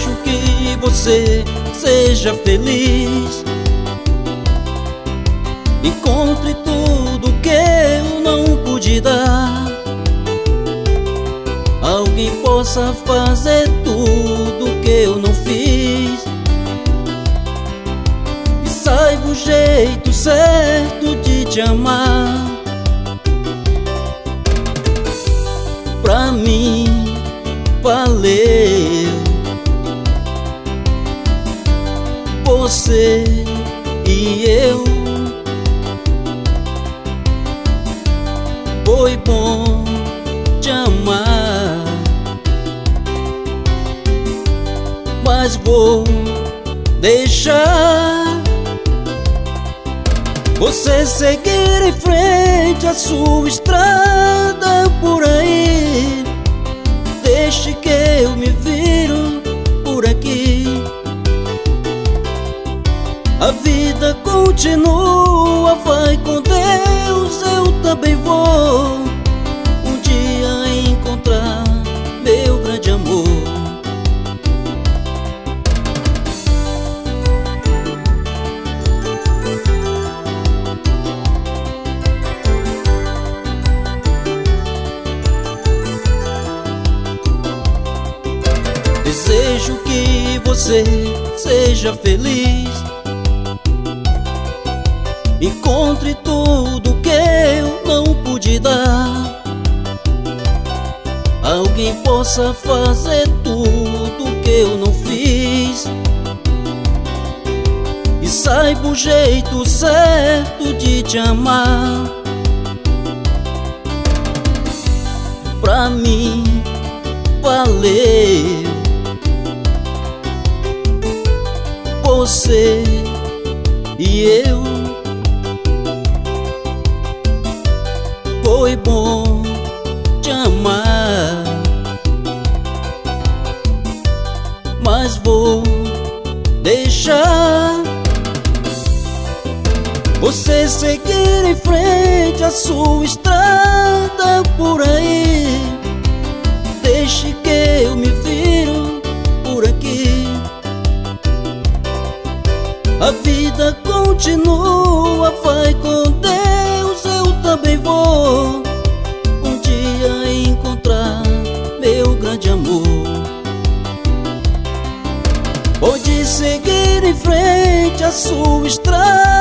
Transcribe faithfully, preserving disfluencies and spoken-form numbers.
Desejo que você seja feliz, encontre tudo que eu não pude dar, alguém possa fazer tudo que eu não fiz, e saiba o jeito certo de te amar. Pra mim valeu você e eu. Foi bom te amar, mas vou deixar você seguir em frente a sua estrada por aí. Deixe que eu me viro por aqui. A vida continua, vai com Deus, eu também vou um dia encontrar meu grande amor. Desejo que você seja feliz, encontre tudo que eu não pude dar, alguém possa fazer tudo que eu não fiz, e saiba o jeito certo de te amar. Pra mim valeu você e eu. Foi bom te amar, mas vou deixar você seguir em frente a sua estrada por aí. Deixe que eu me viro por aqui. A vida continua, vai com Deus, eu também vou um dia encontrar meu grande amor. Pode seguir em frente a sua estrada